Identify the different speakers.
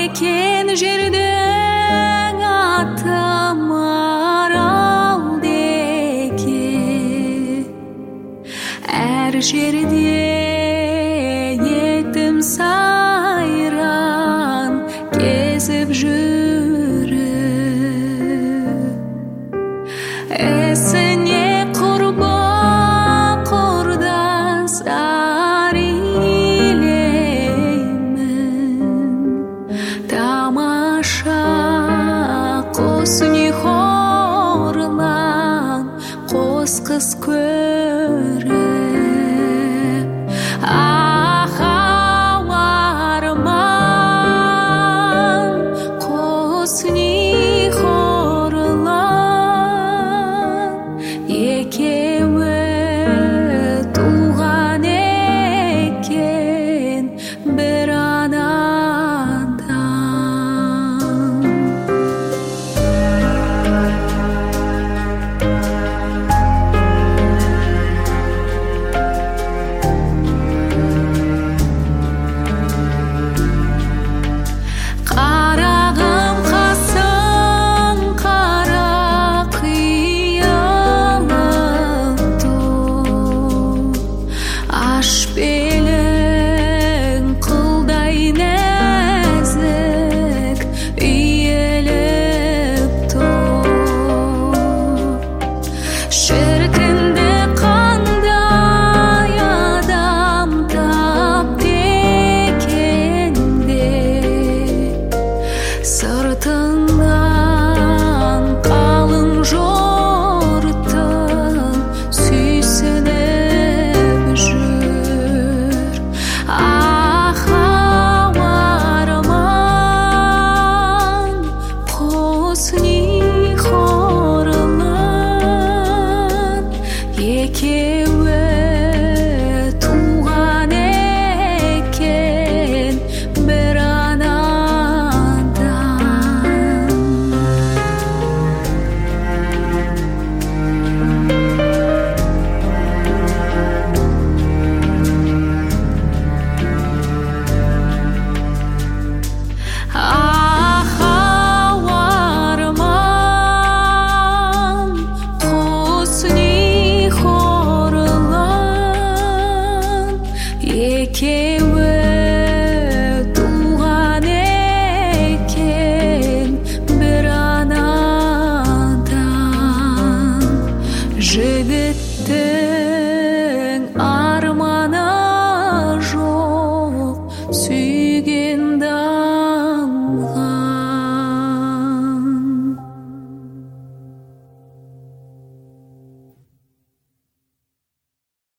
Speaker 1: екен жердің аты марал деке, әр жерде етім сайран кезіп жүріп, есіне құрбы құрдастар илеймін, тамаша қос үні хорлан қос қыз көріп, сыртыңнан қалың жортың сүйсініп жүр. Ау арман қос үні хорлан, екеуі туған екен бір екеуі туған екен бір анадан. Жігіттің